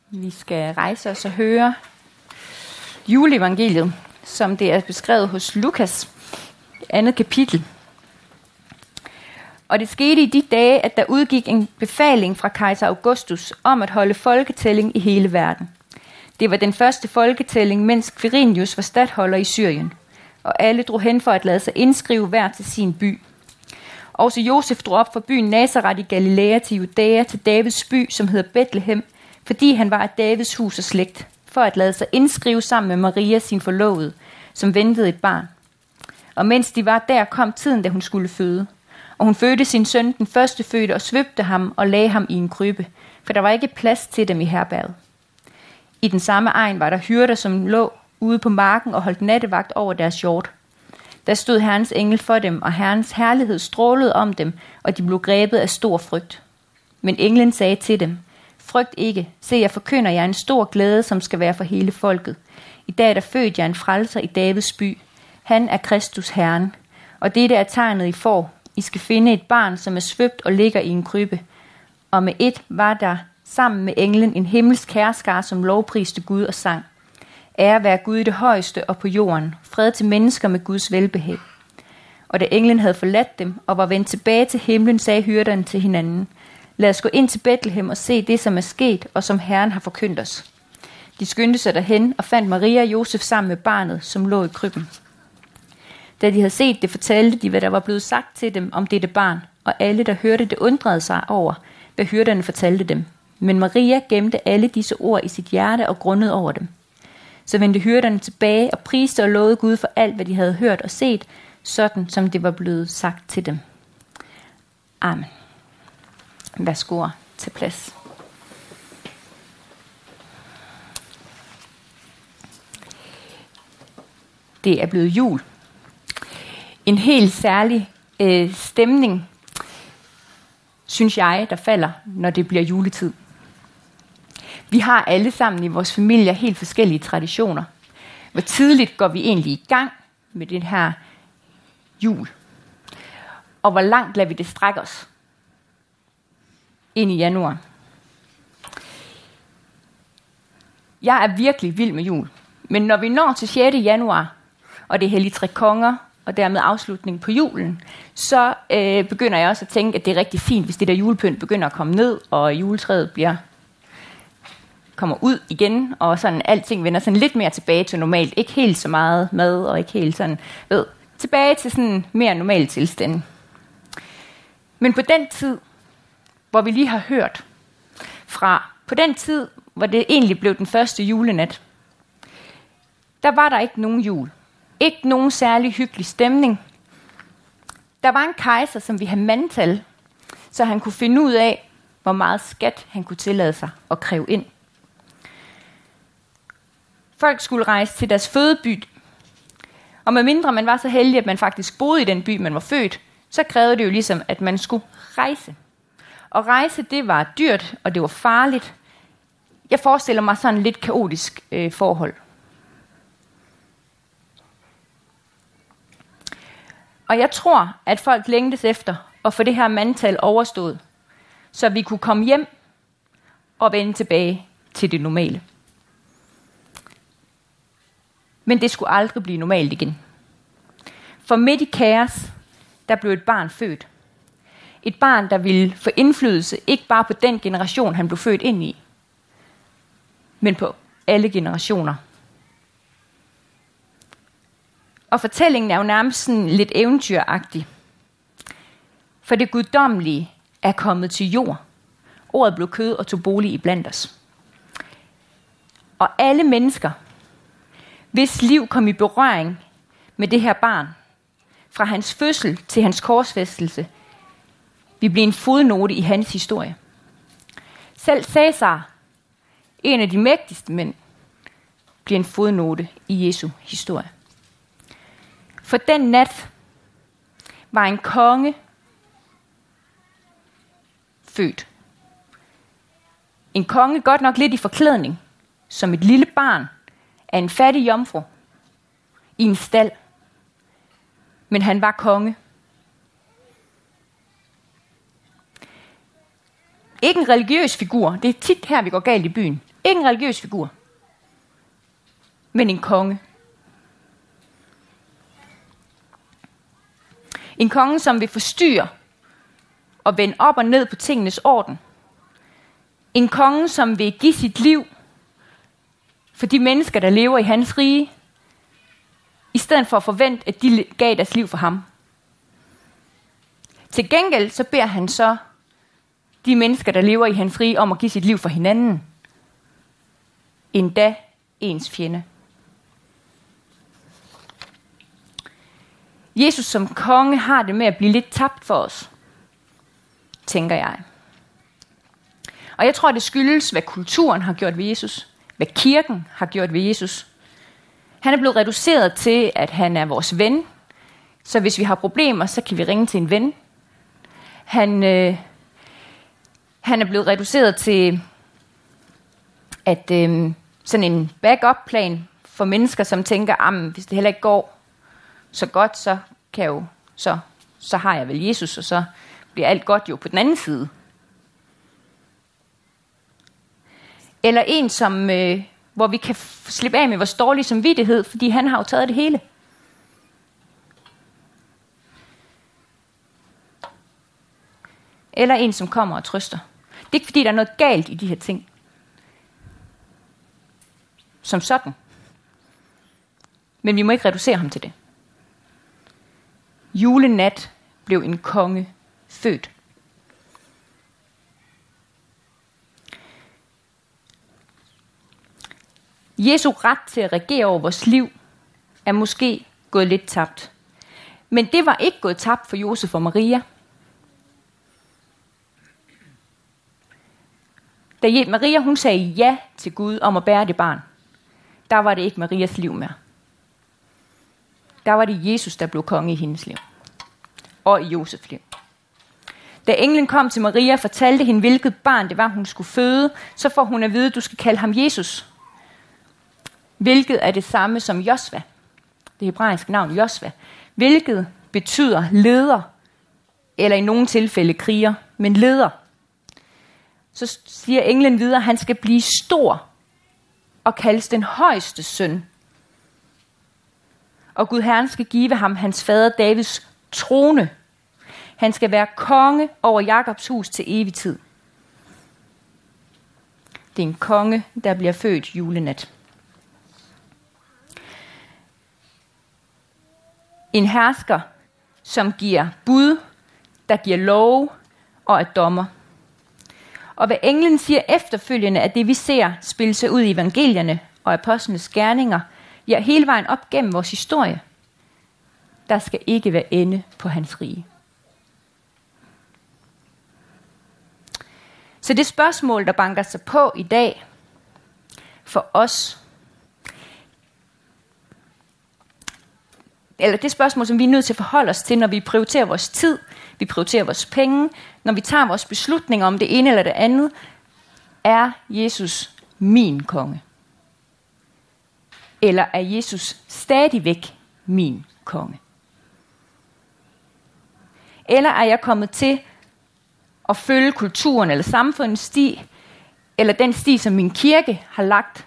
Vi skal rejse os og høre juleevangeliet, som det er beskrevet hos Lukas, 2. kapitel. Og det skete i de dage, at der udgik en befaling fra kejser Augustus om at holde folketælling i hele verden. Det var den første folketælling, mens Quirinius var stadholder i Syrien, og alle drog hen for at lade sig indskrive hver til sin by. Også Josef drog op fra byen Nazareth i Galilea til Judæa, til Davids by, som hedder Betlehem, fordi han var af Davids hus og slægt, for at lade sig indskrive sammen med Maria, sin forlovede, som ventede et barn. Og mens de var der, kom tiden, da hun skulle føde. Og hun fødte sin søn, den førstefødte, og svøbte ham og lagde ham i en krybbe, for der var ikke plads til dem i herberget. I den samme egen var der hyrder, som lå ude på marken og holdt nattevagt over deres hjort. Der stod Herrens engel for dem, og Herrens herlighed strålede om dem, og de blev grebet af stor frygt. Men englen sagde til dem: Frygt ikke, se, jeg forkynder jer en stor glæde, som skal være for hele folket. I dag er der født jer en frelser i Davids by. Han er Kristus Herren. Og dette er tegnet, I får. I skal finde et barn, som er svøbt og ligger i en krybbe. Og med et var der sammen med englen en himmelsk herskare, som lovpriste Gud og sang: Ære være Gud i det højeste og på jorden, fred til mennesker med Guds velbehag. Og da englen havde forladt dem og var vendt tilbage til himlen, sagde hyrderne til hinanden: Lad os gå ind til Betlehem og se det, som er sket, og som Herren har forkyndt os. De skyndte sig derhen og fandt Maria og Josef sammen med barnet, som lå i krybben. Da de havde set det, fortalte de, hvad der var blevet sagt til dem om dette barn, og alle, der hørte det, undrede sig over, hvad hyrderne fortalte dem. Men Maria gemte alle disse ord i sit hjerte og grundede over dem. Så vendte hyrderne tilbage og priste og lovede Gud for alt, hvad de havde hørt og set, sådan som det var blevet sagt til dem. Amen. Værsgo til plads. Det er blevet jul. En helt særlig stemning, synes jeg, der falder, når det bliver juletid. Vi har alle sammen i vores familier helt forskellige traditioner. Hvor tidligt går vi egentlig i gang med den her jul? Og hvor langt lader vi det strække os ind i januar? Jeg er virkelig vild med jul. Men når vi når til 6. januar, og det er Hellig Tre Konger, og dermed afslutning på julen, så begynder jeg også at tænke, at det er rigtig fint, hvis det der julepynt begynder at komme ned, og juletræet kommer ud igen, og sådan alting vender sådan lidt mere tilbage til normalt. Ikke helt så meget mad, og ikke helt sådan, tilbage til sådan mere normal tilstand. Men på den tid, hvor vi lige har hørt fra, på den tid, hvor det egentlig blev den første julenat, der var der ikke nogen jul. Ikke nogen særlig hyggelig stemning. Der var en kejser, som vi havde mandtal, så han kunne finde ud af, hvor meget skat han kunne tillade sig at kræve ind. Folk skulle rejse til deres fødeby, og medmindre man var så heldig, at man faktisk boede i den by, man var født, så krævede det jo ligesom, at man skulle rejse. Og rejse, det var dyrt, og det var farligt. Jeg forestiller mig sådan lidt kaotisk forhold. Og jeg tror, at folk længtes efter at få det her mandtal overstået, så vi kunne komme hjem og vende tilbage til det normale. Men det skulle aldrig blive normalt igen. For midt i kaos, der blev et barn født. Et barn, der ville få indflydelse ikke bare på den generation, han blev født ind i, men på alle generationer. Og fortællingen er jo nærmest sådan lidt eventyragtig. For det guddommelige er kommet til jord. Ordet blev kød og tog bolig iblandt os. Og alle mennesker, hvis liv kom i berøring med det her barn, fra hans fødsel til hans korsfæstelse, vi blev en fodnote i hans historie. Selv Cæsar, en af de mægtigste mænd, blev en fodnote i Jesu historie. For den nat var en konge født. En konge godt nok lidt i forklædning, som et lille barn af en fattig jomfru i en stald. Men han var konge. Ikke en religiøs figur. Det er tit her, vi går galt i byen. Ikke en religiøs figur, men en konge. En konge, som vil forstyrre og vende op og ned på tingenes orden. En konge, som vil give sit liv for de mennesker, der lever i hans rige, i stedet for at forvente, at de gav deres liv for ham. Til gengæld så beder han så de mennesker, der lever i hans rige, om at give sit liv for hinanden. Endda ens fjende. Jesus som konge har det med at blive lidt tabt for os, tænker jeg. Og jeg tror, det skyldes, hvad kulturen har gjort ved Jesus. Hvad kirken har gjort ved Jesus. Han er blevet reduceret til, at han er vores ven. Så hvis vi har problemer, så kan vi ringe til en ven. Han er blevet reduceret til at sådan en backup-plan for mennesker, som tænker, hvis det heller ikke går så godt, så har jeg vel Jesus, og så bliver alt godt jo på den anden side. Eller en, hvor vi kan slippe af med vores dårlige samvittighed, fordi han har jo taget det hele. Eller en, som kommer og trøster. Det er ikke, fordi der er noget galt i de her ting. Som sådan. Men vi må ikke reducere ham til det. Julenat blev en konge født. Jesu ret til at regere over vores liv er måske gået lidt tabt. Men det var ikke gået tabt for Josef og Maria. Da Maria hun sagde ja til Gud om at bære det barn, der var det ikke Marias liv mere. Der var det Jesus, der blev konge i hendes liv. Og i Josefs liv. Da englen kom til Maria og fortalte hende, hvilket barn det var, hun skulle føde, så får hun at vide, at du skal kalde ham Jesus. Hvilket er det samme som Josva. Det hebraiske navn Josva. Hvilket betyder leder, eller i nogle tilfælde kriger, men leder. Så siger englen videre, at han skal blive stor og kaldes den højeste søn. Og Gud Herren skal give ham hans fader Davids trone. Han skal være konge over Jakobs hus til evig tid. Det er en konge, der bliver født julenat. En hersker, som giver bud, der giver love og er dommer. Og hvad englen siger efterfølgende, at det vi ser spille sig ud i evangelierne og apostlenes gerninger, ja, hele vejen op gennem vores historie, der skal ikke være ende på hans rige. Så det spørgsmål, der banker sig på i dag for os, eller det spørgsmål, som vi er nødt til at forholde os til, når vi prioriterer vores tid, vi prioriterer vores penge, når vi tager vores beslutninger om det ene eller det andet, er Jesus min konge? Eller er Jesus stadigvæk min konge? Eller er jeg kommet til at følge kulturen eller samfundets sti, eller den sti, som min kirke har lagt,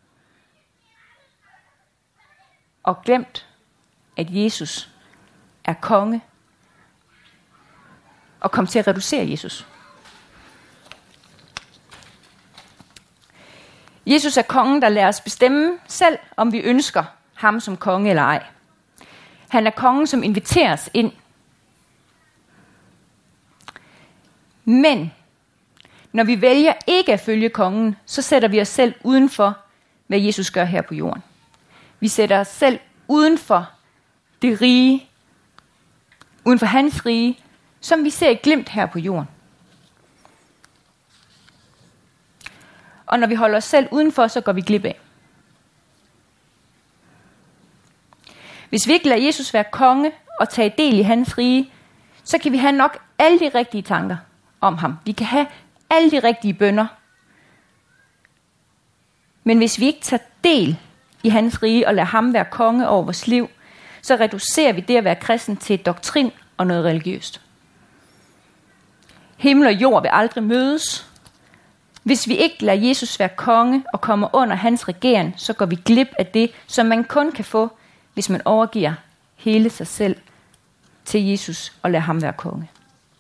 og glemt, at Jesus er konge, og kom til at reducere Jesus. Jesus er kongen, der lader os bestemme selv, om vi ønsker ham som konge eller ej. Han er kongen, som inviterer os ind. Men når vi vælger ikke at følge kongen, så sætter vi os selv uden for, hvad Jesus gør her på jorden. Vi sætter os selv uden for det rige, uden for hans rige, som vi ser glimt her på jorden. Og når vi holder os selv udenfor, så går vi glip af. Hvis vi ikke lader Jesus være konge og tage del i hans rige, så kan vi have nok alle de rigtige tanker om ham. Vi kan have alle de rigtige bønner. Men hvis vi ikke tager del i hans rige og lader ham være konge over vores liv, så reducerer vi det at være kristen til et doktrin og noget religiøst. Himmel og jord vil aldrig mødes, Hvis vi ikke lader Jesus være konge og kommer under hans regering, så går vi glip af det, som man kun kan få, hvis man overgiver hele sig selv til Jesus og lader ham være konge.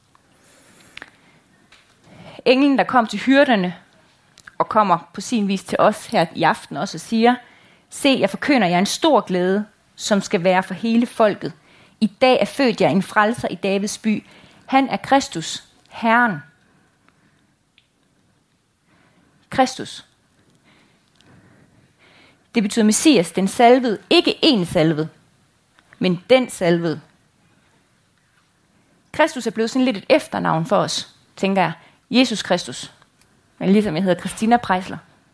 Englen, der kom til hyrderne og kommer på sin vis til os her i aften også og siger, se, jeg forkynder jer en stor glæde, som skal være for hele folket. I dag er født jer en frelser i Davids by. Han er Kristus, Herren. Kristus. Det betyder Messias, den salvede, ikke en salvet, men den salvede. Kristus er blevet sådan lidt et efternavn for os, tænker jeg. Jesus Kristus. Men ligesom jeg hedder Christina Preisler.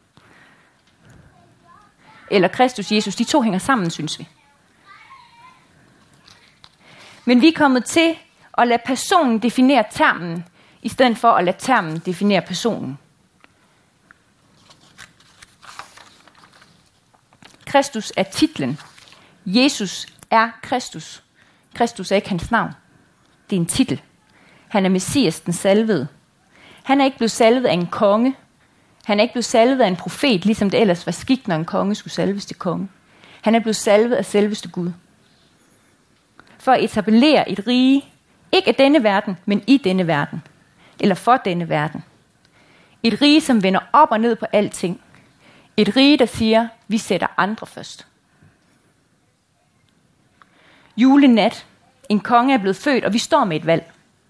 Eller Kristus Jesus, de to hænger sammen, synes vi. Men vi er kommet til at lade personen definere termen, i stedet for at lade termen definere personen. Kristus er titlen. Jesus er Kristus. Kristus er ikke hans navn. Det er en titel. Han er Messias, den salvede. Han er ikke blevet salvet af en konge. Han er ikke blevet salvet af en profet, ligesom det ellers var skik, når en konge skulle salves til konge. Han er blevet salvet af selveste Gud. For at etablere et rige, ikke af denne verden, men i denne verden. Eller for denne verden. Et rige, som vender op og ned på alting. Et rige, der siger, vi sætter andre først. Julenat. En konge er blevet født, og vi står med et valg.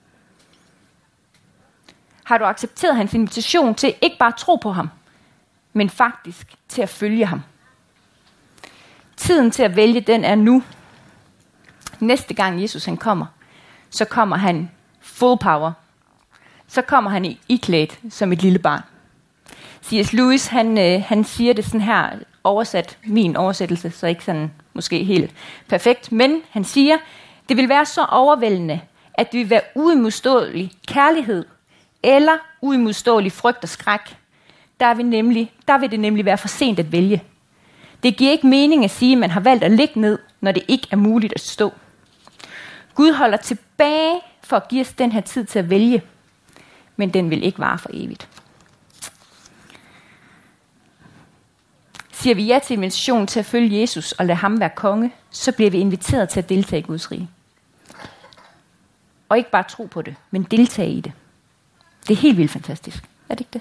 Har du accepteret hans invitation til ikke bare at tro på ham, men faktisk til at følge ham? Tiden til at vælge, den er nu. Næste gang Jesus han kommer, så kommer han full power. Så kommer han iklædt som et lille barn. C.S. Lewis, han siger det sådan her, oversat, min oversættelse, så ikke sådan måske helt perfekt, men han siger, det vil være så overvældende, at det vil være uimodståelig kærlighed, eller uimodståelig frygt og skræk. Der vil det nemlig være for sent at vælge. Det giver ikke mening at sige, at man har valgt at ligge ned, når det ikke er muligt at stå. Gud holder tilbage for at give os den her tid til at vælge, men den vil ikke vare for evigt. Siger vi ja til invitationen til at følge Jesus og lade ham være konge, så bliver vi inviteret til at deltage i Guds rige. Og ikke bare tro på det, men deltage i det. Det er helt vildt fantastisk. Er det ikke det?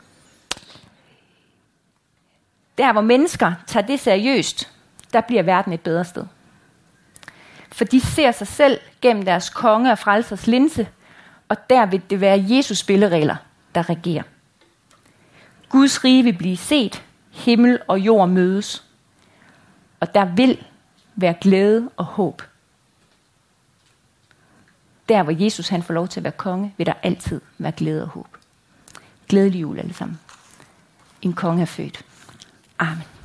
Der hvor mennesker tager det seriøst, der bliver verden et bedre sted. For de ser sig selv gennem deres konge og frelsers linse, og der vil det være Jesus spilleregler, der regerer. Guds rige vil blive set, himmel og jord mødes, og der vil være glæde og håb. Der hvor Jesus han får lov til at være konge, vil der altid være glæde og håb. Glædelig jul alle sammen. En konge er født. Amen.